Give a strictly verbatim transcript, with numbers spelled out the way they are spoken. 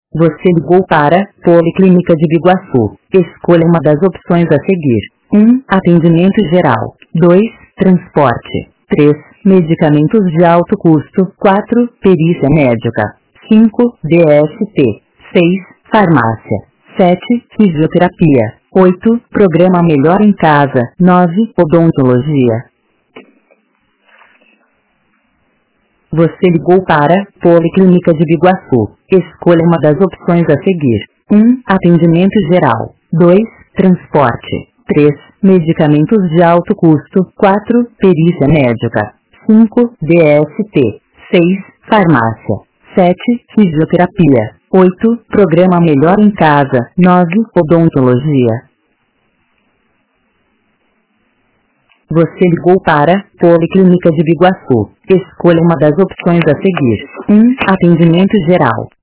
Você ligou para Policlínica de Biguaçu. Escolha uma das opções a seguir. um. Atendimento geral. dois. Transporte. três. Medicamentos de alto custo. quatro. Perícia médica. cinco. D S T. seis. Farmácia. sete. Fisioterapia. oito. Programa Melhor em Casa. nove. Odontologia. Você ligou para Policlínica de Biguaçu. Escolha uma das opções a seguir. um. Atendimento geral. dois. Transporte. três. Medicamentos de alto custo. quatro. Perícia médica. cinco. D S T. seis. Farmácia. sete. Fisioterapia. oito. Programa Melhor em Casa. nove. Odontologia. Você ligou para Policlínica de Biguaçu. Escolha uma das opções a seguir. um. Atendimento geral.